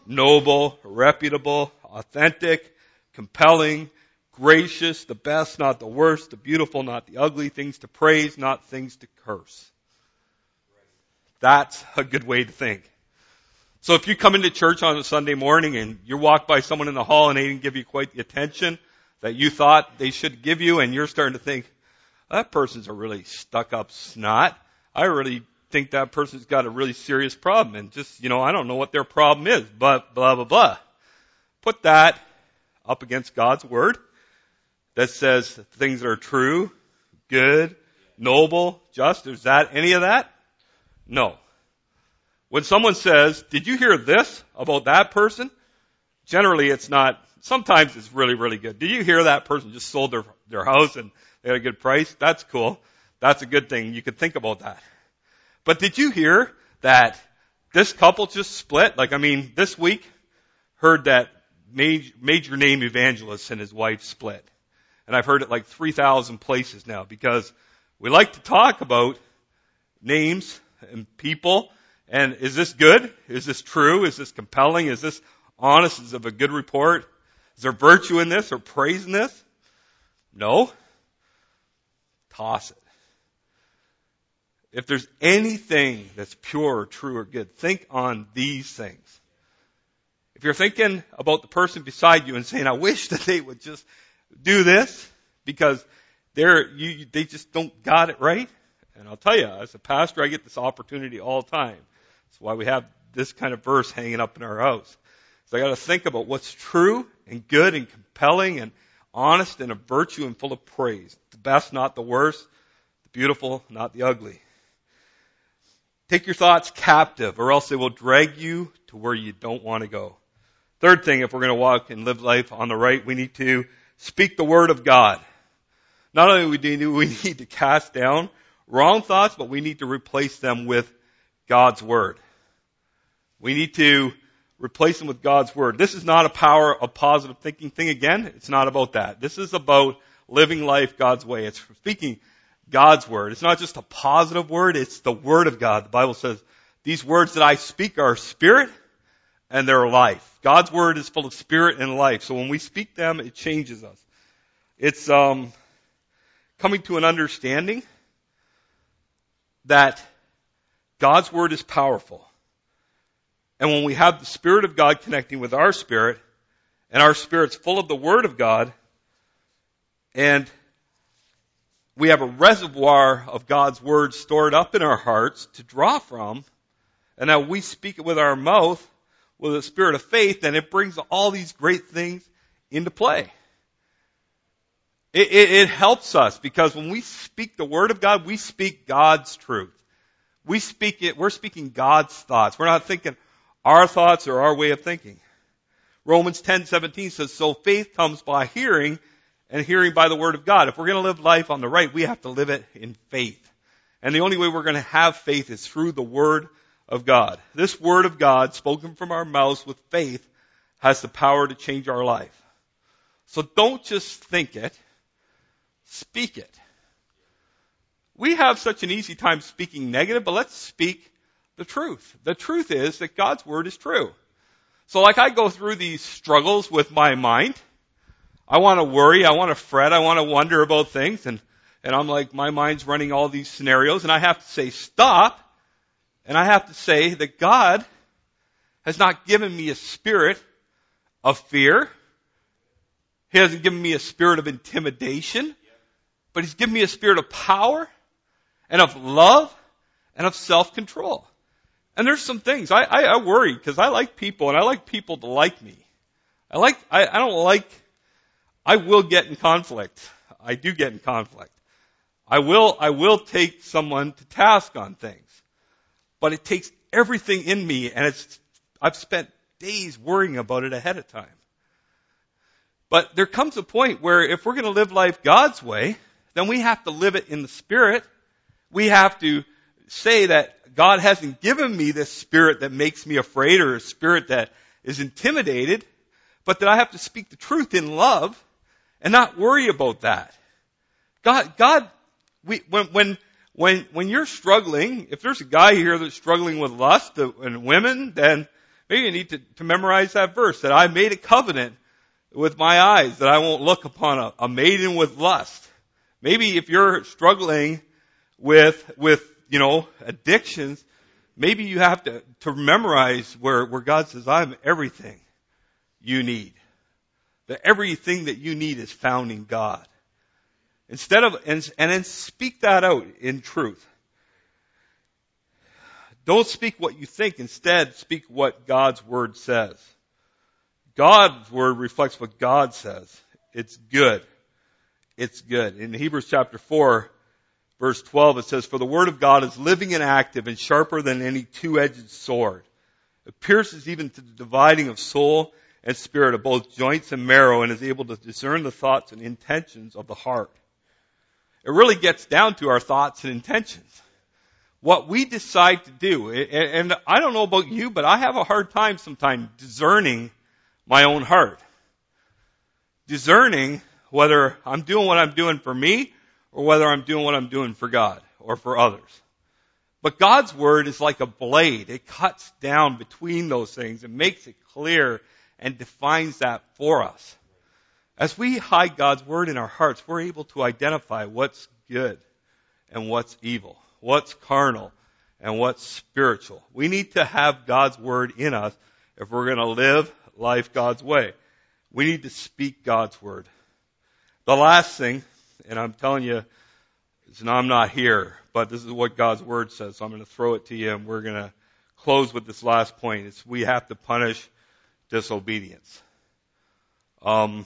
noble, reputable, authentic, compelling, gracious, the best, not the worst, the beautiful, not the ugly, things to praise, not things to curse. That's a good way to think. So if you come into church on a Sunday morning and you walk by someone in the hall and they didn't give you quite the attention that you thought they should give you, and you're starting to think, that person's a really stuck-up snot. I really think that person's got a really serious problem, and just, you know, I don't know what their problem is, but blah, blah, blah. Put that up against God's Word that says things that are true, good, noble, just. Is that any of that? No. When someone says, did you hear this about that person? Generally it's not, sometimes it's really, really good. Did you hear that person just sold their, their house and they had a good price? That's cool. That's a good thing. You could think about that. But did you hear that this couple just split? Like, I mean, this week, heard that major, major name evangelist and his wife split. And I've heard it like three thousand places now, because we like to talk about names and people. And is this good? Is this true? Is this compelling? Is this honest? Is it a good report? Is there virtue in this or praise in this? No. Toss it. If there's anything that's pure or true or good, think on these things. If you're thinking about the person beside you and saying, I wish that they would just do this because they're, you, they just don't got it right. And I'll tell you, as a pastor, I get this opportunity all the time. That's why we have this kind of verse hanging up in our house. So I got to think about what's true and good and compelling and honest and of virtue and full of praise. The best, not the worst. The beautiful, not the ugly. Take your thoughts captive, or else they will drag you to where you don't want to go. Third thing, if we're going to walk and live life on the right, we need to speak the Word of God. Not only do we need to cast down wrong thoughts, but we need to replace them with God's Word. We need to replace them with God's Word. This is not a power of positive thinking thing again. It's not about that. This is about living life God's way. It's speaking God's Word. It's not just a positive word. It's the Word of God. The Bible says, these words that I speak are spirit and they're life. God's Word is full of spirit and life. So when we speak them, it changes us. It's um, coming to an understanding that God's Word is powerful. And when we have the Spirit of God connecting with our spirit, and our spirit's full of the Word of God, and we have a reservoir of God's Word stored up in our hearts to draw from, and now we speak it with our mouth, with a spirit of faith, then it brings all these great things into play. It, it, it helps us, because when we speak the Word of God, we speak God's truth. We speak it, we're speaking God's thoughts. We're not thinking our thoughts or our way of thinking. Romans ten seventeen says, so faith comes by hearing, and hearing by the Word of God. If we're going to live life on the right, we have to live it in faith. And the only way we're going to have faith is through the Word of God. This Word of God, spoken from our mouths with faith, has the power to change our life. So don't just think it, speak it. We have such an easy time speaking negative, but let's speak the truth. The truth is that God's Word is true. So like I go through these struggles with my mind. I want to worry, I want to fret, I want to wonder about things, and, and I'm like, my mind's running all these scenarios, and I have to say stop, and I have to say that God has not given me a spirit of fear. He hasn't given me a spirit of intimidation, but He's given me a spirit of power and of love and of self-control. And there's some things, I, I, I worry, because I like people, and I like people to like me. I like, I, I don't like, I will get in conflict. I do get in conflict. I will, I will take someone to task on things. But it takes everything in me, and it's, I've spent days worrying about it ahead of time. But there comes a point where if we're going to live life God's way, then we have to live it in the Spirit. We have to say that God hasn't given me this spirit that makes me afraid, or a spirit that is intimidated, but that I have to speak the truth in love and not worry about that. God, God, we, when, when, when, when you're struggling, if there's a guy here that's struggling with lust and women, then Maybe you need to, to memorize that verse, that I made a covenant with my eyes, that I won't look upon a, a maiden with lust. Maybe if you're struggling with, with, you know, addictions, maybe you have to, to memorize where, where God says, I'm everything you need. That everything that you need is found in God. Instead of, and, and then speak that out in truth. Don't speak what you think. Instead, speak what God's Word says. God's Word reflects what God says. It's good. It's good. In Hebrews chapter four, verse twelve, it says, for the Word of God is living and active and sharper than any two-edged sword. It pierces even to the dividing of soul and spirit, of both joints and marrow, and is able to discern the thoughts and intentions of the heart. It really gets down to our thoughts and intentions. What we decide to do, and I don't know about you, but I have a hard time sometimes discerning my own heart. Discerning whether I'm doing what I'm doing for me or whether I'm doing what I'm doing for God or for others. But God's Word is like a blade. It cuts down between those things and makes it clear and defines that for us. As we hide God's Word in our hearts, we're able to identify what's good and what's evil, what's carnal and what's spiritual. We need to have God's Word in us if we're going to live life God's way. We need to speak God's Word. The last thing, and I'm telling you, is, I'm not here, but this is what God's Word says, so I'm going to throw it to you, and we're going to close with this last point. It's we have to punish disobedience. Um,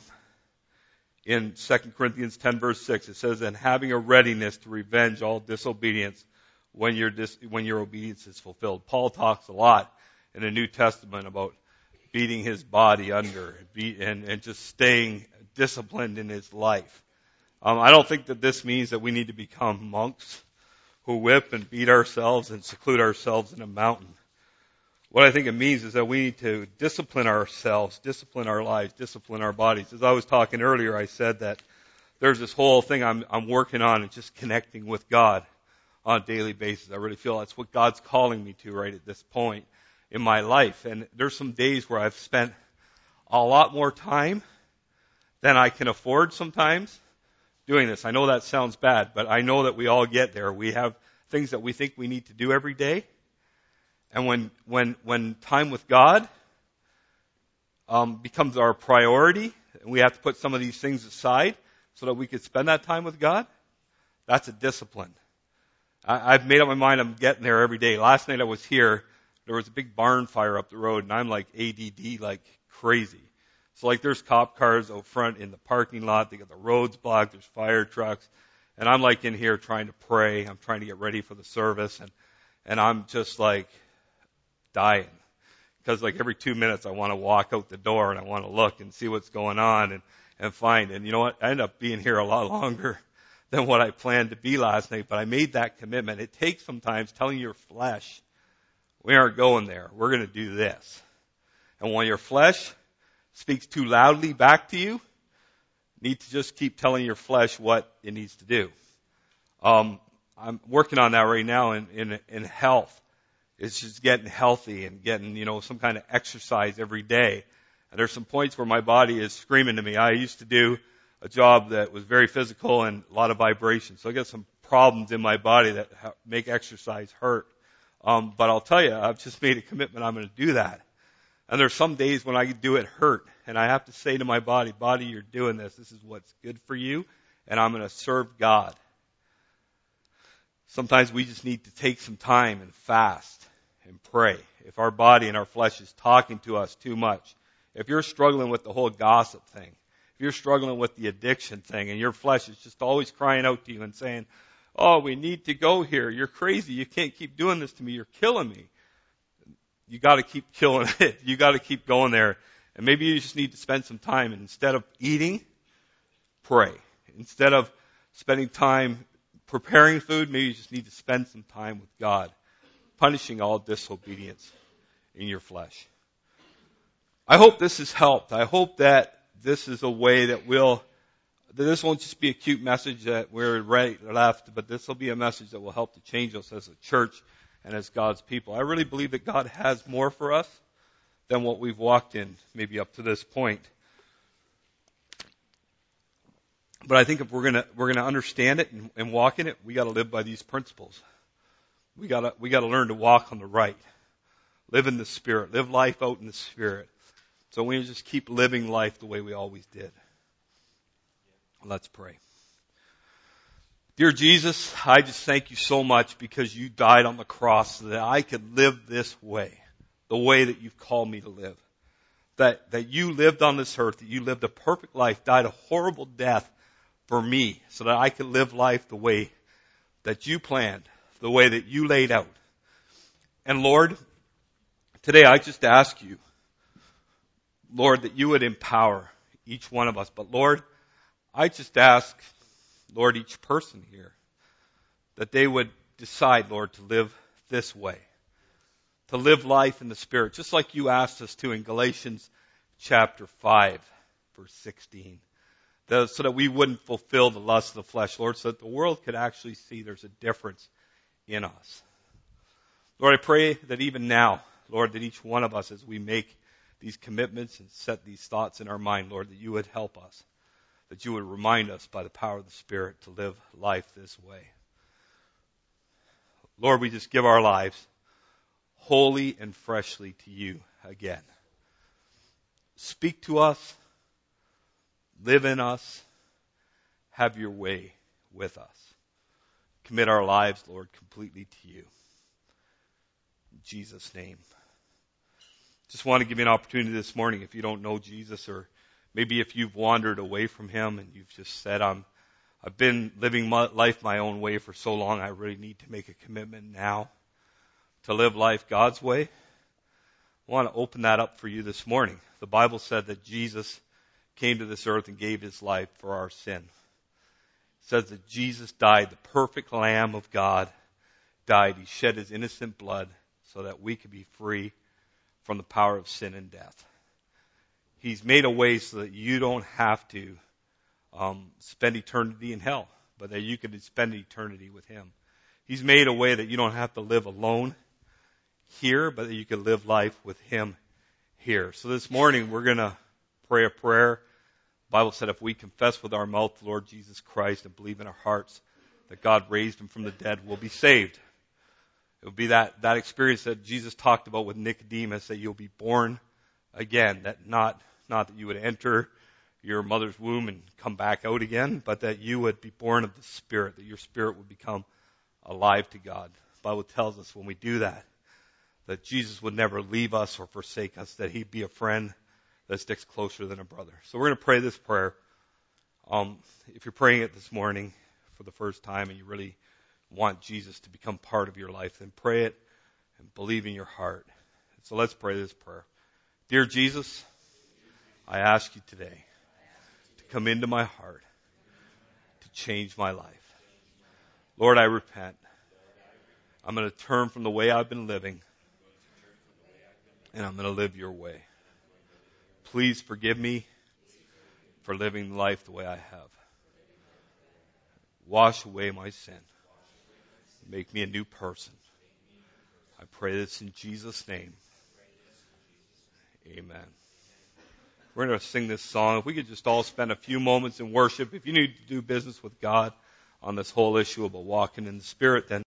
in Second Corinthians ten, verse six, it says, and having a readiness to revenge all disobedience when your, dis- when your obedience is fulfilled. Paul talks a lot in the New Testament about beating his body under be, and, and just staying disciplined in his life. Um, I don't think that this means that we need to become monks who whip and beat ourselves and seclude ourselves in a mountain. What I think it means is that we need to discipline ourselves, discipline our lives, discipline our bodies. As I was talking earlier, I said that there's this whole thing I'm, I'm working on and just connecting with God on a daily basis. I really feel that's what God's calling me to right at this point in my life. And there's some days where I've spent a lot more time than I can afford sometimes doing this. I know that sounds bad, but I know that we all get there. We have things that we think we need to do every day. And when when when time with God um, becomes our priority, and we have to put some of these things aside so that we could spend that time with God, that's a discipline. I, I've made up my mind I'm getting there every day. Last night I was here. There was a big barn fire up the road, and I'm like A D D like crazy. So like there's cop cars out front in the parking lot. They got the roads blocked. There's fire trucks. And I'm like in here trying to pray. I'm trying to get ready for the service. And, and I'm just like dying. Because like every two minutes I want to walk out the door and I want to look and see what's going on and, and find. And you know what? I end up being here a lot longer than what I planned to be last night. But I made that commitment. It takes sometimes telling your flesh, we aren't going there. We're going to do this. And when your flesh speaks too loudly back to you, you need to just keep telling your flesh what it needs to do. Um, I'm working on that right now in, in, in health. It's just getting healthy and getting, you know, some kind of exercise every day. And there's some points where my body is screaming to me. I used to do a job that was very physical and a lot of vibration. So I got some problems in my body that make exercise hurt. Um, but I'll tell you, I've just made a commitment I'm going to do that. And there's some days when I do it hurt, and I have to say to my body, body, you're doing this. This is what's good for you, and I'm going to serve God. Sometimes we just need to take some time and fast and pray. If our body and our flesh is talking to us too much, if you're struggling with the whole gossip thing, if you're struggling with the addiction thing, and your flesh is just always crying out to you and saying, oh, we need to go here. You're crazy. You can't keep doing this to me. You're killing me. You got to keep killing it. You got to keep going there. And maybe you just need to spend some time, and instead of eating, pray. Instead of spending time preparing food, maybe you just need to spend some time with God, punishing all disobedience in your flesh. I hope this has helped. I hope that this is a way that we'll, that this won't just be a cute message that we're right or left, but this will be a message that will help to change us as a church and as God's people. I really believe that God has more for us than what we've walked in, maybe up to this point. But I think if we're gonna we're gonna understand it and, and walk in it, we got to live by these principles. We gotta we gotta learn to walk on the right, live in the Spirit, live life out in the Spirit. So we just keep living life the way we always did. Let's pray. Dear Jesus, I just thank you so much because you died on the cross so that I could live this way, the way that you've called me to live. That, that you lived on this earth, that you lived a perfect life, died a horrible death for me so that I could live life the way that you planned, the way that you laid out. And Lord, today I just ask you, Lord, that you would empower each one of us. But Lord, I just ask, Lord, each person here, that they would decide, Lord, to live this way, to live life in the Spirit, just like you asked us to in Galatians chapter five, verse sixteen, the, so that we wouldn't fulfill the lust of the flesh, Lord, so that the world could actually see there's a difference in us. Lord, I pray that even now, Lord, that each one of us, as we make these commitments and set these thoughts in our mind, Lord, that you would help us, that you would remind us by the power of the Spirit to live life this way. Lord, we just give our lives wholly and freshly to you again. Speak to us, live in us, have your way with us. Commit our lives, Lord, completely to you. In Jesus' name. Just want to give you an opportunity this morning, if you don't know Jesus, or maybe if you've wandered away from him and you've just said, I'm, I've been living my life my own way for so long, I really need to make a commitment now to live life God's way. I want to open that up for you this morning. The Bible said that Jesus came to this earth and gave his life for our sin. It says that Jesus died, the perfect Lamb of God died. He shed his innocent blood so that we could be free from the power of sin and death. He's made a way so that you don't have to um, spend eternity in hell, but that you can spend eternity with him. He's made a way that you don't have to live alone here, but that you can live life with him here. So this morning we're going to pray a prayer. The Bible said if we confess with our mouth the Lord Jesus Christ and believe in our hearts that God raised him from the dead, we'll be saved. It will be that, that experience that Jesus talked about with Nicodemus, that you'll be born again, that not, not that you would enter your mother's womb and come back out again, but that you would be born of the Spirit, that your spirit would become alive to God. The Bible tells us when we do that, that Jesus would never leave us or forsake us, that he'd be a friend that sticks closer than a brother. So we're going to pray this prayer. Um, if you're praying it this morning for the first time and you really want Jesus to become part of your life, then pray it and believe in your heart. So let's pray this prayer. Dear Jesus, I ask you today to come into my heart, to change my life. Lord, I repent. I'm going to turn from the way I've been living, and I'm going to live your way. Please forgive me for living life the way I have. Wash away my sin. Make me a new person. I pray this in Jesus' name. Amen. We're going to sing this song. If we could just all spend a few moments in worship. If you need to do business with God on this whole issue about walking in the Spirit, then